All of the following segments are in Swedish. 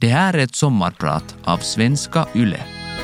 Det här är ett sommarprat av Svenska Yle.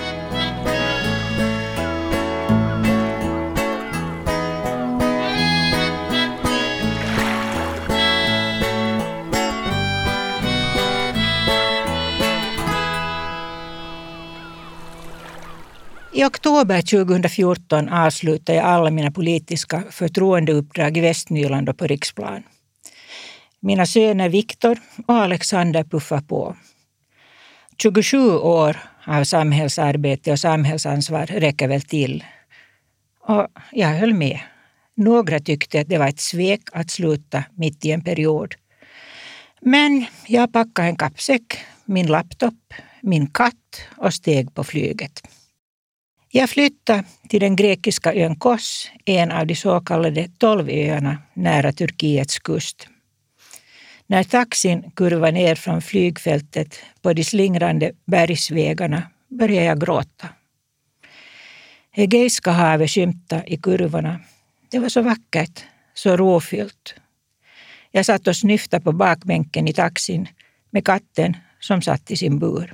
I oktober 2014 avslutade jag alla mina politiska förtroendeuppdrag i Västnyland och på riksplan. Mina söner Viktor och Alexander puffar på. 27 år av samhällsarbete och samhällsansvar räcker väl till. Och jag höll med. Några tyckte att det var ett svek att sluta mitt i en period. Men jag packade en kappsäck, min laptop, min katt och steg på flyget. Jag flyttade till den grekiska ön Kos, en av de så kallade 12 öarna nära Turkiets kust. När taxin kurvade ner från flygfältet på de slingrande bergsvägarna började jag gråta. Egeiska havet skymtade i kurvorna. Det var så vackert, så rofyllt. Jag satt och snyftade på bakbänken i taxin med katten som satt i sin bur.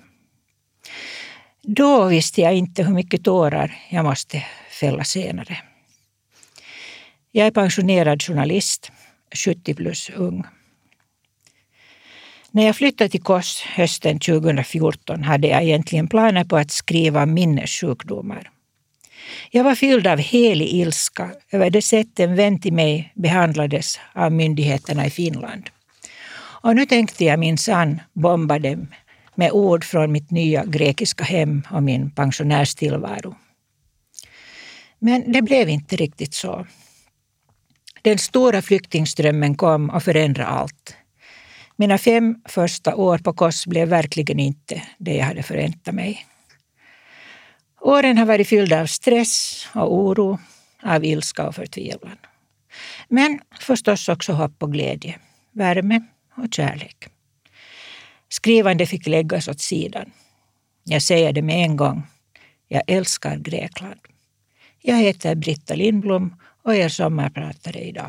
Då visste jag inte hur mycket tårar jag måste fälla senare. Jag är pensionerad journalist, 70 plus ung. När jag flyttade till Kos hösten 2014 hade jag egentligen planer på att skriva minnessjukdomar. Jag var fylld av helig ilska över det sätt en vän till mig behandlades av myndigheterna i Finland. Och nu tänkte jag minsann bomba dem med ord från mitt nya grekiska hem och min pensionärstillvaro. Men det blev inte riktigt så. Den stora flyktingströmmen kom och förändrade allt. Mina 5 första år på Kos blev verkligen inte det jag hade förväntat mig. Åren har varit fyllda av stress och oro, av ilska och förtvivlan. Men förstås också hopp och glädje, värme och kärlek. Skrivande fick läggas åt sidan. Jag säger det med en gång. Jag älskar Grekland. Jag heter Britta Lindblom och är sommarpratare idag.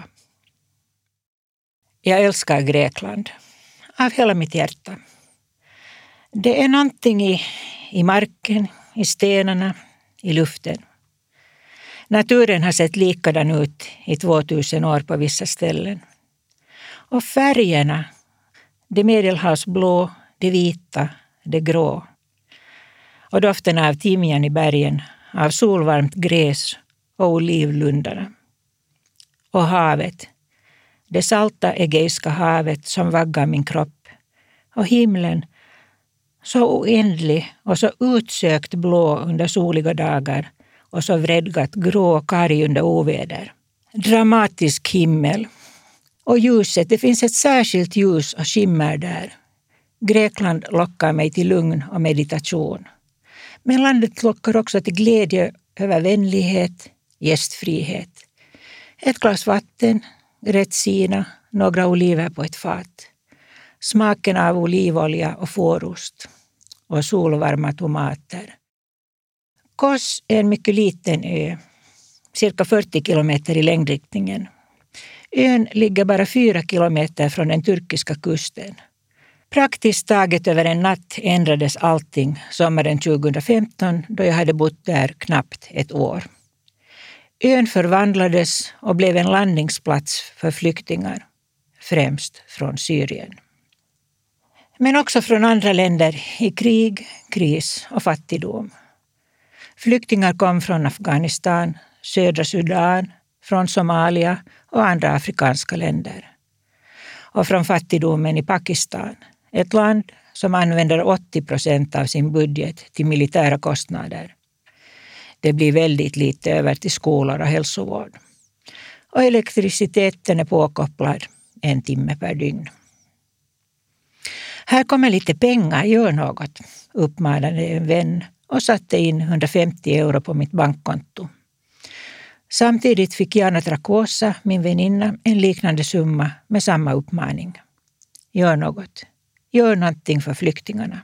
Jag älskar Grekland. Av hela mitt hjärta. Det är någonting i marken, i stenarna, i luften. Naturen har sett likadan ut i 2000 år på vissa ställen. Och färgerna, det medelhavsblå, det vita, det grå. Och doften av timjan i bergen, av solvarmt gräs och olivlundarna. Och havet. Det salta Egeiska havet som vaggar min kropp. Och himlen, så oändlig och så utsökt blå under soliga dagar och så vredgat grå och karg under oväder. Dramatisk himmel. Och ljuset, det finns ett särskilt ljus och skimmer där. Grekland lockar mig till lugn och meditation. Men landet lockar också till glädje över vänlighet, gästfrihet. Ett glas vatten, rättsina, några oliver på ett fat. Smaken av olivolja och fårost. Och solvarma tomater. Kos är en mycket liten ö. Cirka 40 kilometer i längdriktningen. Ön ligger bara 4 kilometer från den turkiska kusten. Praktiskt taget över en natt ändrades allting sommaren 2015 då jag hade bott där knappt ett år. Ön förvandlades och blev en landningsplats för flyktingar, främst från Syrien. Men också från andra länder i krig, kris och fattigdom. Flyktingar kom från Afghanistan, södra Sudan, från Somalia och andra afrikanska länder. Och från fattigdomen i Pakistan, ett land som använder 80% av sin budget till militära kostnader. Det blir väldigt lite över till skolor och hälsovård. Och elektriciteten är påkopplad 1 timme per dygn. Här kommer lite pengar, gör något, uppmanade en vän och satte in 150 euro på mitt bankkonto. Samtidigt fick Jana Trakosa, min väninna, en liknande summa med samma uppmaning. Gör något. Gör någonting för flyktingarna.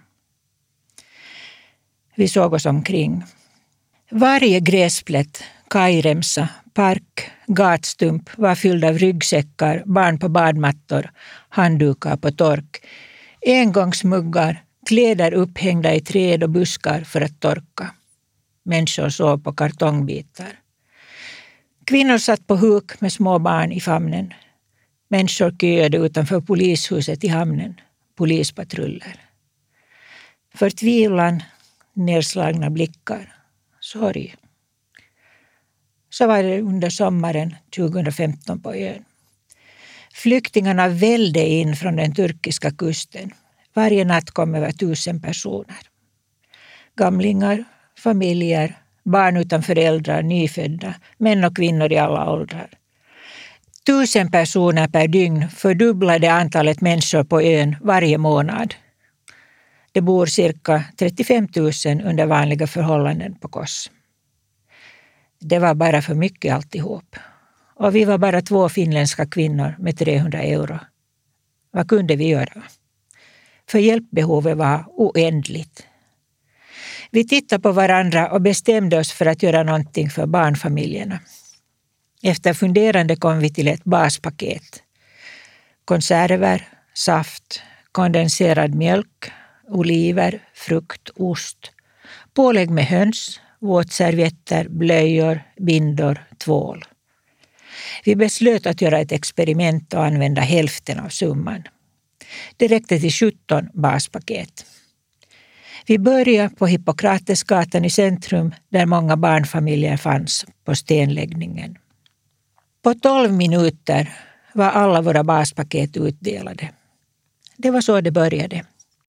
Vi såg oss omkring. Varje gräsplätt, kajremsa, park, gatstump var fylld av ryggsäckar, barn på badmattor, handdukar på tork, engångsmuggar, Kläder upphängda i träd och buskar för att torka. Människor sov på kartongbitar. Kvinnor satt på huk med små barn i famnen. Människor köade utanför polishuset i hamnen. Polispatruller. Förtvivlan, nedslagna blickar, sorg. Så var det under sommaren 2015 på ön. Flyktingarna välde in från den turkiska kusten. Varje natt kom över 1000 personer. Gamlingar, familjer, barn utan föräldrar, nyfödda, män och kvinnor i alla åldrar. 1000 personer per dygn fördubblade antalet människor på ön varje månad. Det bor cirka 35 000 under vanliga förhållanden på Kos. Det var bara för mycket alltihop. Och vi var bara 2 finländska kvinnor med 300 euro. Vad kunde vi göra? För hjälpbehovet var oändligt. Vi tittade på varandra och bestämde oss för att göra någonting för barnfamiljerna. Efter funderande kom vi till ett baspaket. Konserver, saft, kondenserad mjölk, oliver, frukt, ost. Pålägg med höns, våtservietter, blöjor, bindor, tvål. Vi beslöt att göra ett experiment och använda hälften av summan. Det räckte till 17 baspaket. Vi började på Hippokratesgatan i centrum där många barnfamiljer fanns på stenläggningen. På 12 minuter var alla våra baspaket utdelade. Det var så det började.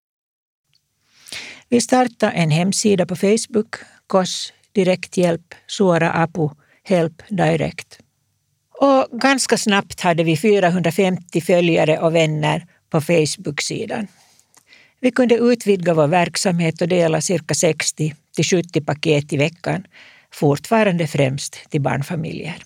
Vi startade en hemsida på Facebook, Kos Direkthjälp, Suora Apu, Help Direct. Och ganska snabbt hade vi 450 följare och vänner på Facebook-sidan. Vi kunde utvidga vår verksamhet och dela cirka 60-70 paket i veckan, fortfarande främst till barnfamiljer.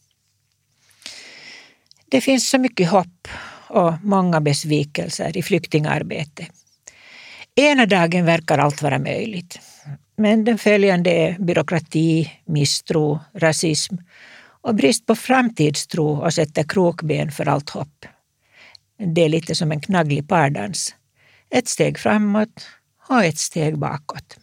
Det finns så mycket hopp och många besvikelser i flyktingarbete. Ena dagen verkar allt vara möjligt, men den följande är byråkrati, misstro, rasism och brist på framtidstro och sätter krokben för allt hopp. Det är lite som en knagglig pardans. Ett steg framåt och ett steg bakåt.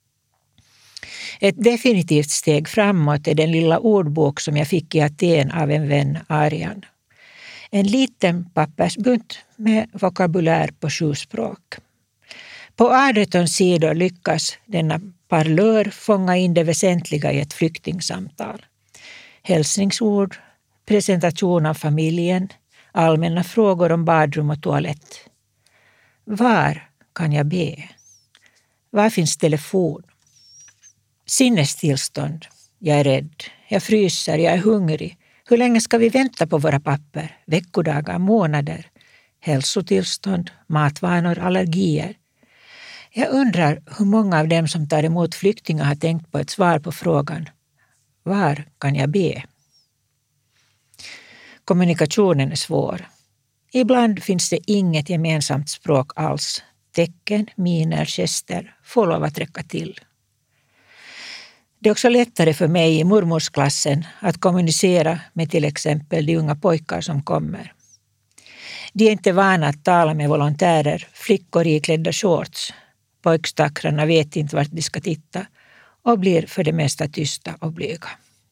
Ett definitivt steg framåt är den lilla ordbok som jag fick i Aten av en vän, Arian. En liten pappersbunt med vokabulär på 7 språk. På 18 sidor lyckas denna parlör fånga in det väsentliga i ett flyktingsamtal. Hälsningsord, presentation av familjen, allmänna frågor om badrum och toalett. Var kan jag be? Var finns telefon? Sinnestillstånd. Jag är rädd. Jag fryser. Jag är hungrig. Hur länge ska vi vänta på våra papper? Veckodagar, månader. Hälsotillstånd, matvanor, allergier. Jag undrar hur många av dem som tar emot flyktingar har tänkt på ett svar på frågan. Var kan jag be? Kommunikationen är svår. Ibland finns det inget gemensamt språk alls. Tecken, miner, gester får lov att räcka till. Det är också lättare för mig i mormorsklassen att kommunicera med till exempel de unga pojkar som kommer. De är inte vana att tala med volontärer, flickor iklädda shorts. Pojkstackrarna vet inte vart de ska titta och blir för det mesta tysta och blyga.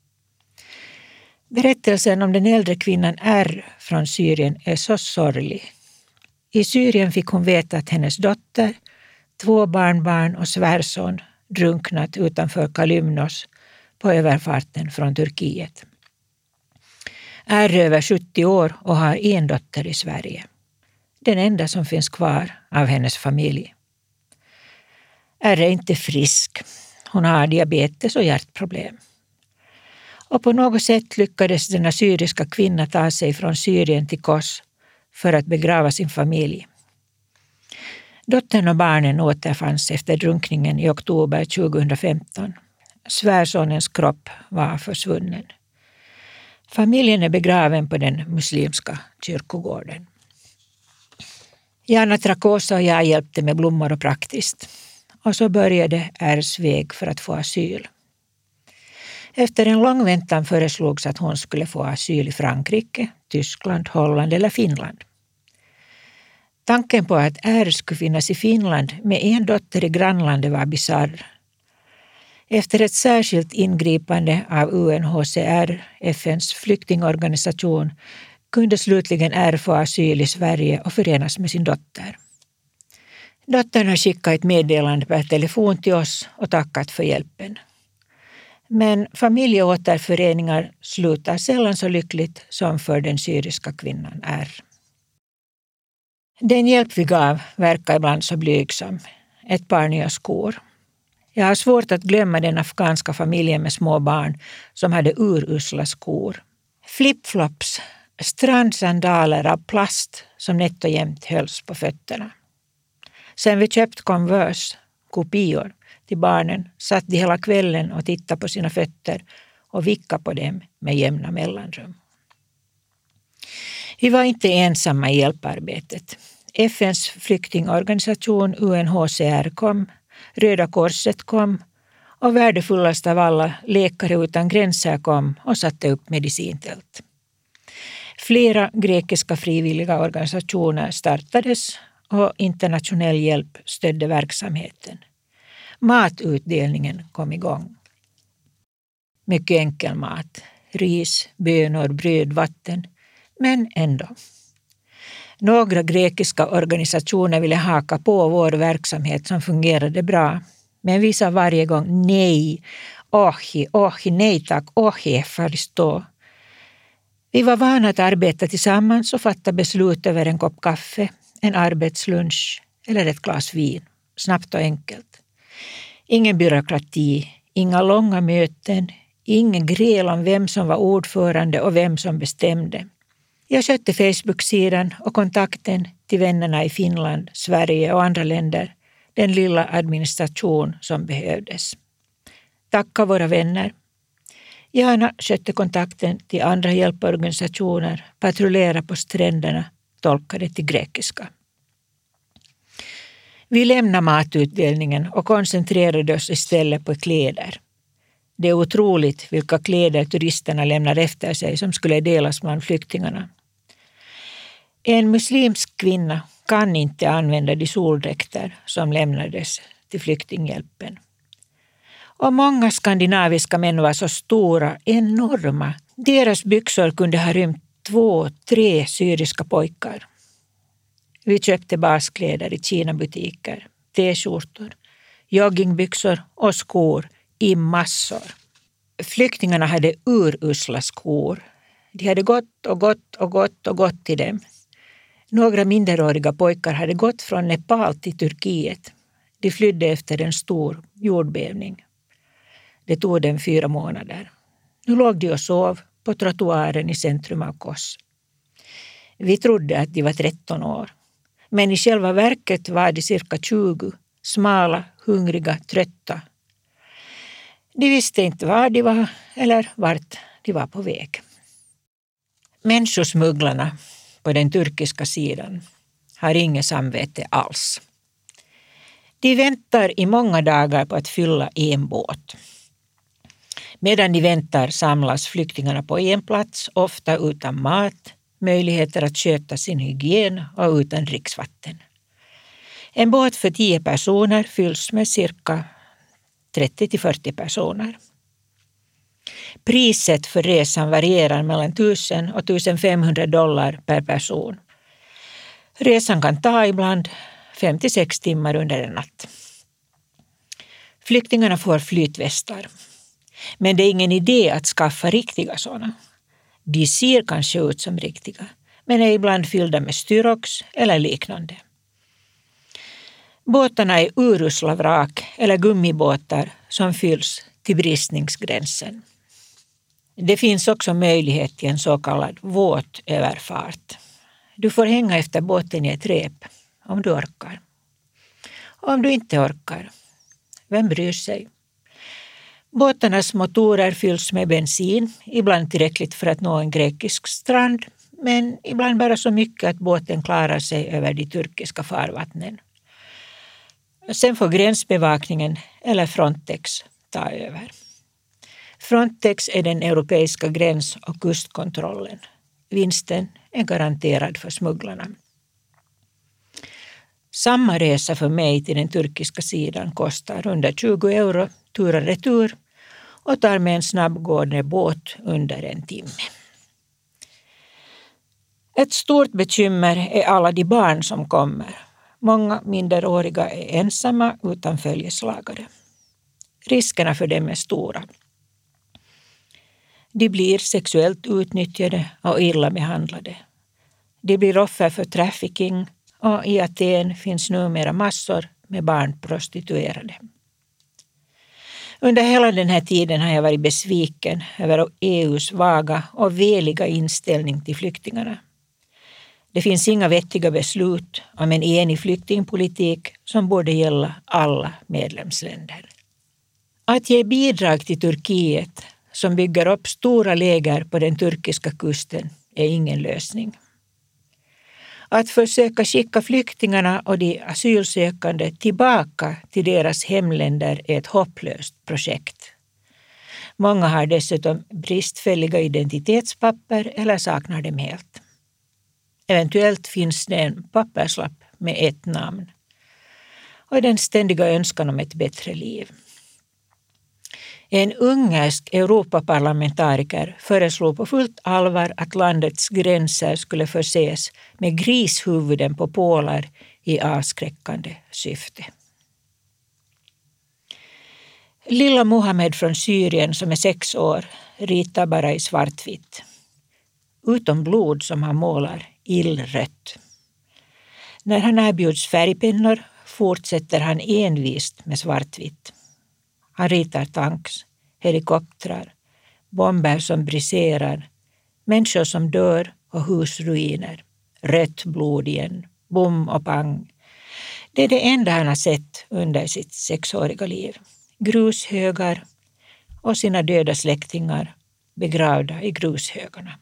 Berättelsen om den äldre kvinnan R från Syrien är så sorglig. I Syrien fick hon veta att hennes dotter, 2 barnbarn och svärson drunknat utanför Kalymnos på överfarten från Turkiet. R är över 70 år och har en dotter i Sverige. Den enda som finns kvar av hennes familj. R är inte frisk. Hon har diabetes och hjärtproblem. Och på något sätt lyckades denna syriska kvinna ta sig från Syrien till Kos för att begrava sin familj. Dottern och barnen återfanns efter drunkningen i oktober 2015. Svärsonens kropp var försvunnen. Familjen är begraven på den muslimska kyrkogården. Jana Trakosa och jag hjälpte med blommor och praktiskt. Och så började Rs väg för att få asyl. Efter en lång väntan föreslogs att hon skulle få asyl i Frankrike, Tyskland, Holland eller Finland. Tanken på att R skulle finnas i Finland med en dotter i grannlandet var bizarr. Efter ett särskilt ingripande av UNHCR, FNs flyktingorganisation, kunde slutligen R få asyl i Sverige och förenas med sin dotter. Dottern har skickat ett meddelande per telefon till oss och tackat för hjälpen. Men familjeåterföreningar slutar sällan så lyckligt som för den syriska kvinnan R. Den hjälp vi gav verkar ibland så blygsam. Ett par nya skor. Jag har svårt att glömma den afghanska familjen med små barn som hade urusla skor. Flipflops, strandsandaler av plast som nätt och jämnt hölls på fötterna. Sen vi köpt Converse, kopior, till barnen satt de hela kvällen och tittade på sina fötter och vickade på dem med jämna mellanrum. Vi var inte ensamma i hjälparbetet. FNs flyktingorganisation UNHCR kom, Röda korset kom och värdefullast av alla, Läkare utan gränser kom och satte upp medicintält. Flera grekiska frivilliga organisationer startades och internationell hjälp stödde verksamheten. Matutdelningen kom igång. Mycket enkel mat, ris, bönor, bröd, vatten, men ändå. Några grekiska organisationer ville haka på vår verksamhet som fungerade bra, men vi sa varje gång nej, nej tack, faristo. Vi var vana att arbeta tillsammans och fatta beslut över en kopp kaffe, en arbetslunch eller ett glas vin. Snabbt och enkelt. Ingen byråkrati, inga långa möten, ingen gräl om vem som var ordförande och vem som bestämde. Jag skötte Facebook-sidan och kontakten till vännerna i Finland, Sverige och andra länder, den lilla administration som behövdes. Tacka våra vänner. Jana skötte kontakten till andra hjälporganisationer, patrullerade på stränderna, tolkade till grekiska. Vi lämnade matutdelningen och koncentrerade oss istället på kläder. Det är otroligt vilka kläder turisterna lämnar efter sig som skulle delas bland flyktingarna. En muslimsk kvinna kan inte använda de soldräkter som lämnades till flyktinghjälpen. Och många skandinaviska män var så stora, enorma. Deras byxor kunde ha rymt 2-3 syriska pojkar. Vi köpte baskläder i Kina-butiker, t-skjortor, joggingbyxor och skor i massor. Flyktingarna hade urusla skor. De hade gått till dem. Några minderåriga pojkar hade gått från Nepal till Turkiet. De flydde efter en stor jordbävning. Det tog dem 4 månader. Nu låg de och sov på trottoaren i centrum av Kos. Vi trodde att de var 13 år. Men i själva verket var de cirka 20, smala, hungriga, trötta. De visste inte var de var eller vart de var på väg. Människosmugglarna på den turkiska sidan har inget samvete alls. De väntar i många dagar på att fylla en båt. Medan de väntar samlas flyktingarna på en plats, ofta utan mat, möjligheter att sköta sin hygien och utan dricksvatten. En båt för 10 personer fylls med cirka 30-40 personer. Priset för resan varierar mellan $1,000 och $1,500 per person. Resan kan ta ibland 5-6 timmar under en natt. Flyktingarna får flytvästar. Men det är ingen idé att skaffa riktiga sådana. De ser kanske ut som riktiga, men är ibland fyllda med styrox eller liknande. Båtarna är urusla vrak eller gummibåtar som fylls till bristningsgränsen. Det finns också möjlighet till en så kallad våt överfart. Du får hänga efter båten i ett rep om du orkar. Om du inte orkar, vem bryr sig? Båtarnas motorer fylls med bensin, ibland tillräckligt för att nå en grekisk strand, men ibland bara så mycket att båten klarar sig över de turkiska farvattnen. Sen får gränsbevakningen eller Frontex ta över. Frontex är den europeiska gräns- och kustkontrollen. Vinsten är garanterad för smugglarna. Samma resa för mig till den turkiska sidan kostar 120 euro tur och retur och tar med en snabbgående båt under en timme. Ett stort bekymmer är alla de barn som kommer. Många minderåriga är ensamma utan följeslagare. Riskerna för dem är stora. De blir sexuellt utnyttjade och illa behandlade. De blir offer för trafficking och i Aten finns numera massor med barnprostituerade. Under hela den här tiden har jag varit besviken över EUs vaga och veliga inställning till flyktingarna. Det finns inga vettiga beslut om en enig flyktingpolitik som borde gälla alla medlemsländer. Att ge bidrag till Turkiet som bygger upp stora läger på den turkiska kusten är ingen lösning. Att försöka skicka flyktingarna och de asylsökande tillbaka till deras hemländer är ett hopplöst projekt. Många har dessutom bristfälliga identitetspapper eller saknar dem helt. Eventuellt finns det en papperslapp med ett namn och den ständiga önskan om ett bättre liv. En ungersk Europaparlamentariker föreslog på fullt allvar att landets gränser skulle förses med grishuvuden på pålar i avskräckande syfte. Lilla Mohammed från Syrien som är 6 år ritar bara i svartvitt. Utom blod som han målar illrött. När han erbjuds färgpennor fortsätter han envist med svartvitt. Han ritar tanks, helikoptrar, bomber som briserar, människor som dör och husruiner. Rött blod igen, bom och pang. Det är det enda han har sett under sitt 6-åriga liv. Grushögar och sina döda släktingar begravda i grushögarna.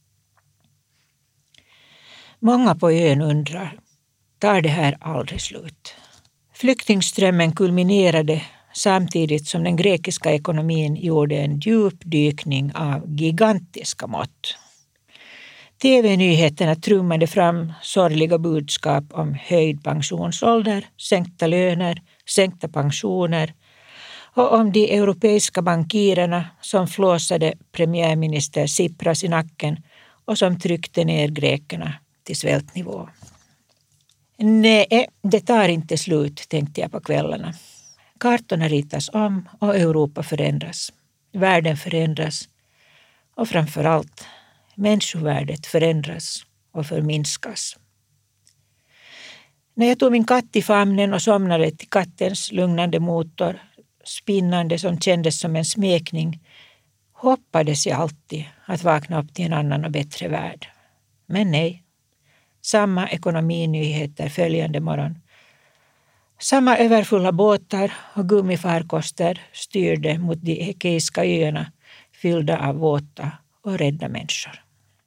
Många på ön undrar, tar det här aldrig slut? Flyktingströmmen kulminerade samtidigt som den grekiska ekonomin gjorde en djupdykning av gigantiska mått. TV-nyheterna trummade fram sorgliga budskap om höjd pensionsålder, sänkta löner, sänkta pensioner och om de europeiska bankirerna som flåsade premiärminister Tsipras i nacken och som tryckte ner grekerna till svältnivå. Nej, det tar inte slut, tänkte jag på kvällarna. Kartorna ritas om och Europa förändras. Världen förändras och framförallt människovärdet förändras och förminskas. När jag tog min katt i famnen och somnade till kattens lugnande motor, spinnande som kändes som en smekning, hoppades jag alltid att vakna upp till en annan och bättre värld. Men nej, samma ekonominyheter följande morgon. Samma överfulla båtar och gummifarkoster styrde mot de Ekeiska öarna fyllda av våta och rädda människor.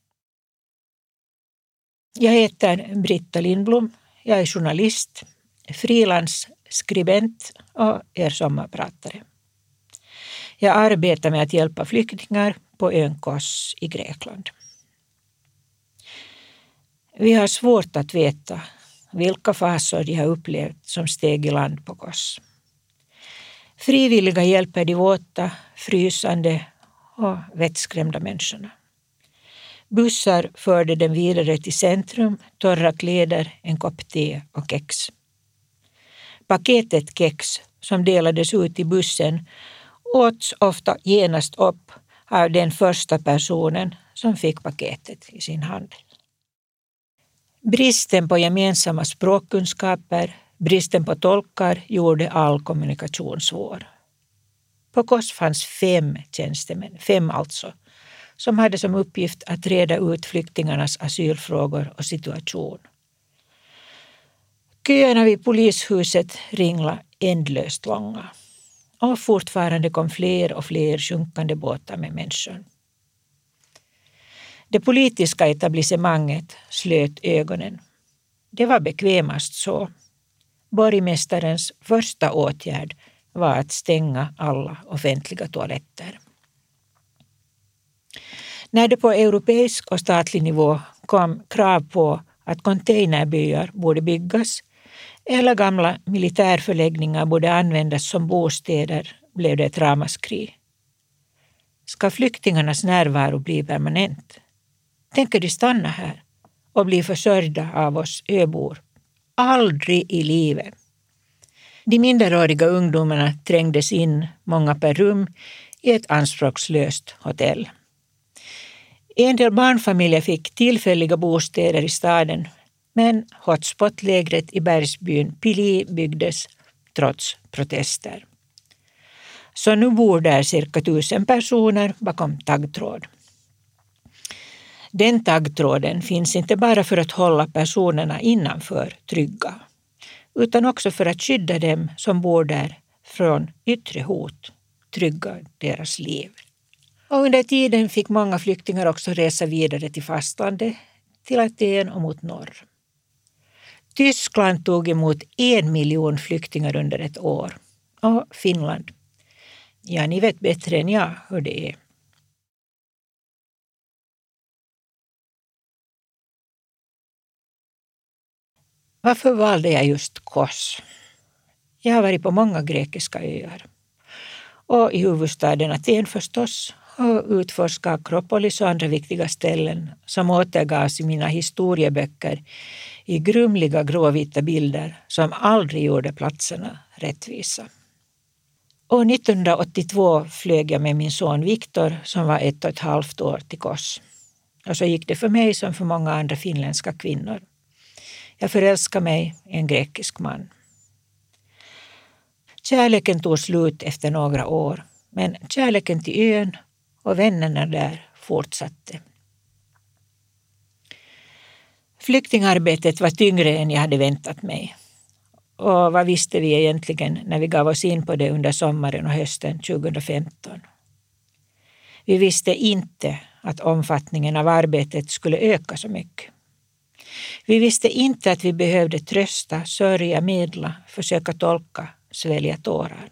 Jag heter Britta Lindblom, jag är journalist, frilansskribent och er sommarpratare. Jag arbetar med att hjälpa flyktingar på ön Kos i Grekland. Vi har svårt att veta vilka fasor de har upplevt som steg i land på Kos. Frivilliga hjälper de våta, frysande och vettskrämda människorna. Bussar förde dem vidare till centrum, torra kläder, en kopp te och kex. Paketet kex som delades ut i bussen åts ofta genast upp av den första personen som fick paketet i sin hand. Bristen på gemensamma språkkunskaper, bristen på tolkar gjorde all kommunikation svår. På Kos fanns 5 tjänstemän, 5 alltså, som hade som uppgift att reda ut flyktingarnas asylfrågor och situation. Köerna vid polishuset ringla ändlöst långa. Och fortfarande kom fler och fler sjunkande båtar med människor. Det politiska etablissemanget slöt ögonen. Det var bekvämast så. Borgmästarens första åtgärd var att stänga alla offentliga toaletter. När det på europeisk och statlig nivå kom krav på att containerbyar borde byggas Eller gamla militärförläggningar borde användas som bostäder, blev det ett ramaskri. Ska flyktingarnas närvaro bli permanent? Tänker de stanna här och bli försörjda av oss öbor? Aldrig i livet. De minderåriga ungdomarna trängdes in, många per rum, i ett anspråkslöst hotell. En del barnfamiljer fick tillfälliga bostäder i staden, men hotspot-lägret i bergsbyn Pili byggdes trots protester. Så nu bor där cirka 1000 personer bakom taggtråd. Den taggtråden finns inte bara för att hålla personerna innanför trygga, utan också för att skydda dem som bor där från yttre hot, trygga deras liv. Och under tiden fick många flyktingar också resa vidare till fastlandet, till Aten och mot norr. Tyskland tog emot 1 miljon flyktingar under ett år. Och Finland. Ja, ni vet bättre än jag hur det är. Varför valde jag just Kos? Jag har varit på många grekiska öar. Och i huvudstaden Aten förstås, och utforska Akropolis och andra viktiga ställen som återgavs i mina historieböcker i grumliga gråvita bilder som aldrig gjorde platserna rättvisa. År 1982 flög jag med min son Viktor som var 1,5 år till Kos. Och så gick det för mig som för många andra finländska kvinnor. Jag förälskade mig i en grekisk man. Kärleken tog slut efter några år, men kärleken till ön och vännerna där fortsatte. Flyktingarbetet var tyngre än jag hade väntat mig. Och vad visste vi egentligen när vi gav oss in på det under sommaren och hösten 2015? Vi visste inte att omfattningen av arbetet skulle öka så mycket. Vi visste inte att vi behövde trösta, sörja, medla, försöka tolka, svälja tårar.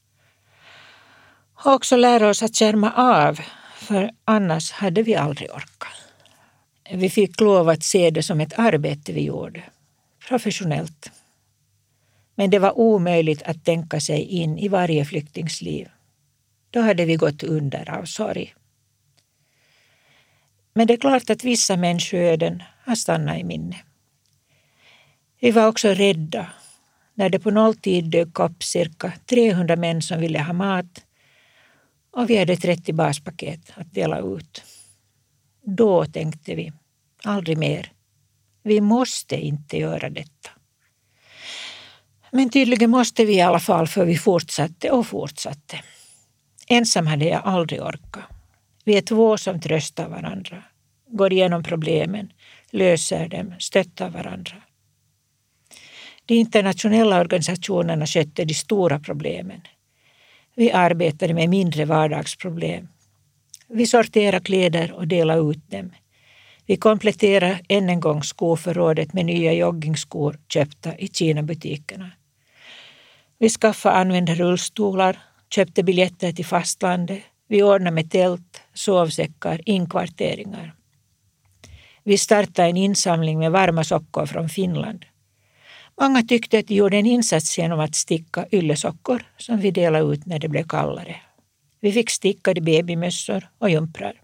Och också lära oss att skärma av, för annars hade vi aldrig orkat. Vi fick lov att se det som ett arbete vi gjorde, professionellt. Men det var omöjligt att tänka sig in i varje flyktingsliv. Då hade vi gått under av sorg. Men det är klart att vissa människoöden har stannat i minne. Vi var också rädda när det på nolltid dök upp cirka 300 män som ville ha mat och vi hade 30 baspaket att dela ut. Då tänkte vi, aldrig mer. Vi måste inte göra detta. Men tydligen måste vi i alla fall, för vi fortsatte och fortsatte. Ensam hade jag aldrig orkat. Vi är 2 som tröstar varandra, går igenom problemen, löser dem, stöttar varandra. De internationella organisationerna skötte de stora problemen. Vi arbetade med mindre vardagsproblem. Vi sorterade kläder och delade ut dem. Vi kompletterade än en gång skoförrådet med nya joggingskor köpta i Kina-butikerna. Vi skaffade använda rullstolar, köpte biljetter till fastlandet. Vi ordnade med tält, sovsäckar, inkvarteringar. Vi startade en insamling med varma sockor från Finland. Många tyckte att de gjorde en insats genom att sticka yllesockor som vi delade ut när det blev kallare. Vi fick stickade babymössor och jumprar.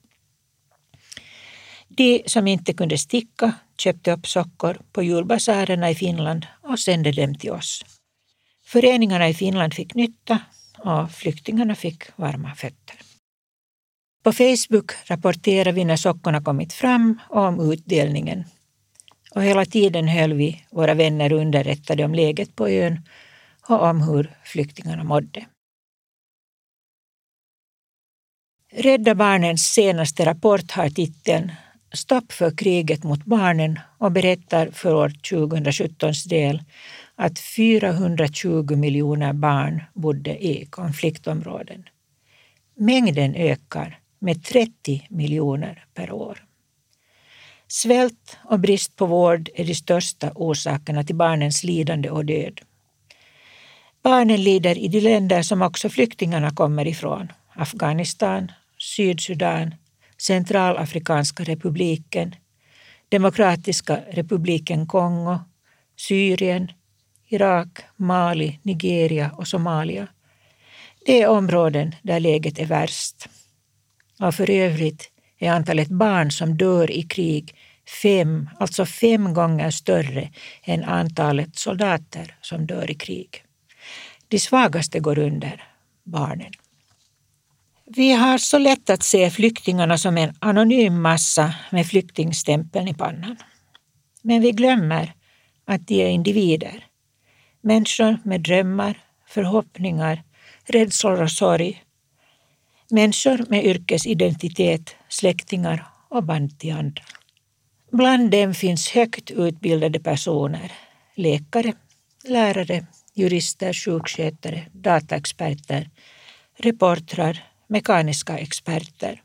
De som inte kunde sticka köpte upp sockor på julbasarerna i Finland och sände dem till oss. Föreningarna i Finland fick nytta och flyktingarna fick varma fötter. På Facebook rapporterade vi när sockorna kommit fram om utdelningen. Och hela tiden höll vi våra vänner underrättade om läget på ön och om hur flyktingarna mådde. Rädda Barnens senaste rapport har titeln Stopp för kriget mot barnen och berättar för år 2017s del att 420 miljoner barn bodde i konfliktområden. Mängden ökar med 30 miljoner per år. Svält och brist på vård är de största orsakerna till barnens lidande och död. Barnen lider i de länder som också flyktingarna kommer ifrån. Afghanistan, Sydsudan, Centralafrikanska republiken, Demokratiska republiken Kongo, Syrien, Irak, Mali, Nigeria och Somalia. Det är områden där läget är värst. Och för övrigt är antalet barn som dör i krig 5 gånger större än antalet soldater som dör i krig. De svagaste går under, barnen. Vi har så lätt att se flyktingarna som en anonym massa med flyktingstämpeln i pannan. Men vi glömmer att de är individer. Människor med drömmar, förhoppningar, rädslor och sorg. Människor med yrkesidentitet, släktingar och band till andra. Bland dem finns högt utbildade personer, läkare, lärare, jurister, sjukskötare, dataexperter, reportrar, mekaniska experter.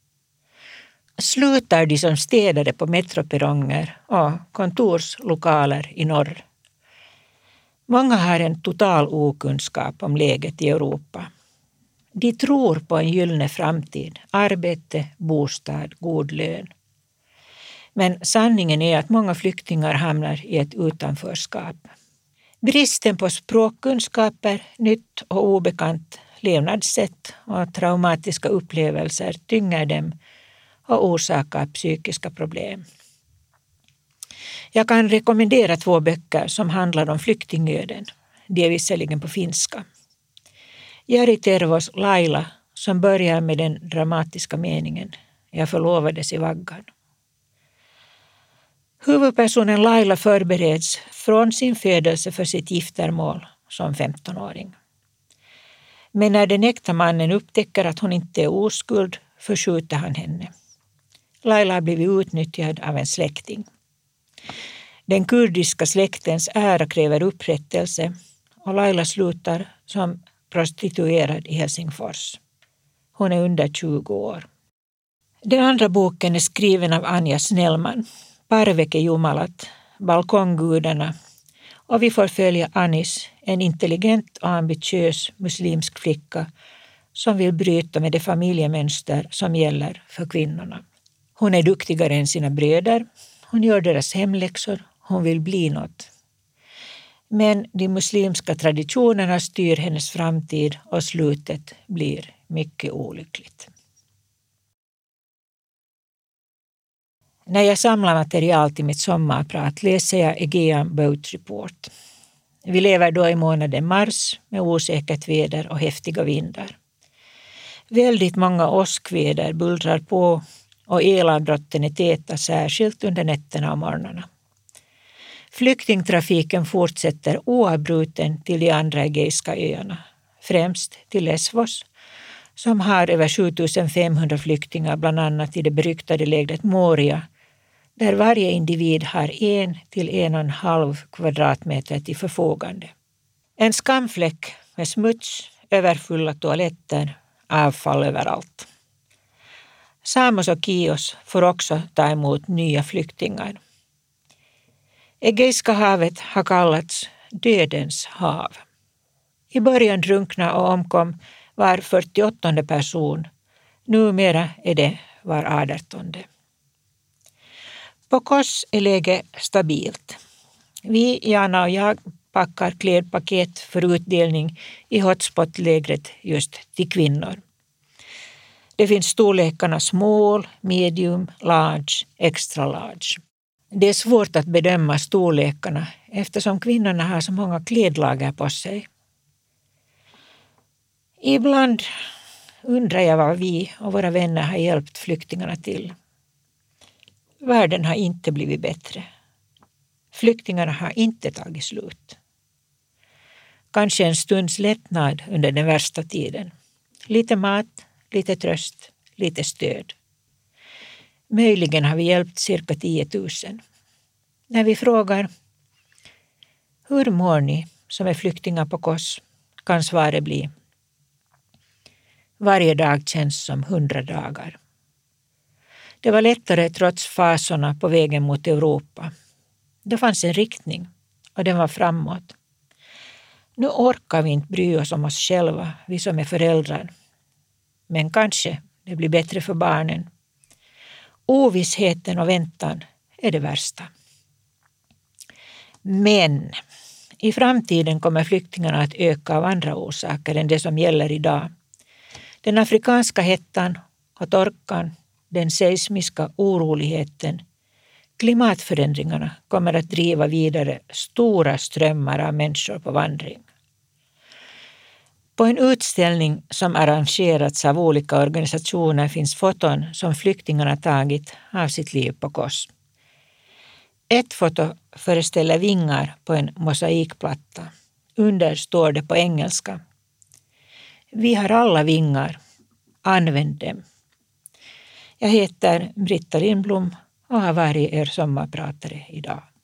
Slutar de som städare på metroperronger och kontorslokaler i norr. Många har en total okunskap om läget i Europa. De tror på en gyllene framtid, arbete, bostad, god lön. Men sanningen är att många flyktingar hamnar i ett utanförskap. Bristen på språkkunskaper, nytt och obekant levnadssätt och traumatiska upplevelser tynger dem och orsakar psykiska problem. Jag kan rekommendera 2 böcker som handlar om flyktingöden. De är visserligen på finska. Jari Tervos Laila, som börjar med den dramatiska meningen "Jag förlovades i vaggan". Huvudpersonen Laila förbereds från sin födelse för sitt giftermål som 15-åring. Men när den äkta mannen upptäcker att hon inte är oskuld förskjuter han henne. Laila har blivit utnyttjad av en släkting. Den kurdiska släktens ära kräver upprättelse och Laila slutar som prostituerad i Helsingfors. Hon är under 20 år. Den andra boken är skriven av Anja Snellman, Parveke Jumalat, Balkonggudarna, och vi får följa Anis, en intelligent och ambitiös muslimsk flicka som vill bryta med det familjemönster som gäller för kvinnorna. Hon är duktigare än sina bröder, hon gör deras hemläxor, hon vill bli något. Men de muslimska traditionerna styr hennes framtid och slutet blir mycket olyckligt. När jag samlar material till mitt sommarprat läser jag Aegean Boat Report. Vi lever då i månaden mars med osäkert väder och häftiga vindar. Väldigt många åskväder bullrar på och elavbrotten är täta särskilt under nätterna och morgnarna. Flyktingtrafiken fortsätter oavbruten till de andra Egeiska öarna, främst till Lesvos, som har över 7500 flyktingar bland annat i det beryktade lägret Moria, där varje individ har 1 till 1,5 kvadratmeter till förfogande. En skamfläck med smuts, överfulla toaletter, avfall överallt. Samos och Kios får också ta emot nya flyktingar. Egeiska havet har kallats dödens hav. I början drunkna och omkom var 48:e person. Numera är det var 18:e. På Kos är läget stabilt. Vi, Jana och jag, packar klädpaket för utdelning i hotspot-lägret just till kvinnor. Det finns storlekarna small, medium, large, extra large. Det är svårt att bedöma storlekarna eftersom kvinnorna har så många klädlager på sig. Ibland undrar jag vad vi och våra vänner har hjälpt flyktingarna till. Världen har inte blivit bättre. Flyktingarna har inte tagit slut. Kanske en stunds lättnad under den värsta tiden. Lite mat, lite tröst, lite stöd. Möjligen har vi hjälpt cirka 10 000. När vi frågar hur mår ni som är flyktingar på Kos kan svaret bli: varje dag känns som 100 dagar. Det var lättare trots fasorna på vägen mot Europa. Det fanns en riktning och den var framåt. Nu orkar vi inte bry oss om oss själva, vi som är föräldrar. Men kanske det blir bättre för barnen. Ovissheten och väntan är det värsta. Men I framtiden kommer flyktingarna att öka av andra orsaker än det som gäller idag. Den afrikanska hettan och torkan, den seismiska oroligheten, klimatförändringarna kommer att driva vidare stora strömmar av människor på vandring. På en utställning som arrangerats av olika organisationer finns foton som flyktingarna tagit av sitt liv på Kos. Ett foto föreställer vingar på en mosaikplatta. Under står det på engelska: Vi har alla vingar. Använd dem. Jag heter Britta Lindblom och har varit er sommarpratare idag.